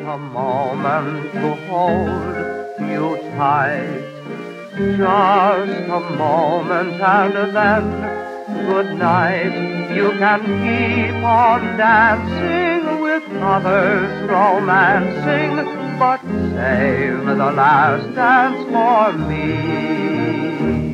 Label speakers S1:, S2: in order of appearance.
S1: a moment to hold you tight. Just a moment and then good night. You can keep on dancing with others, romancing, but save the last dance for me.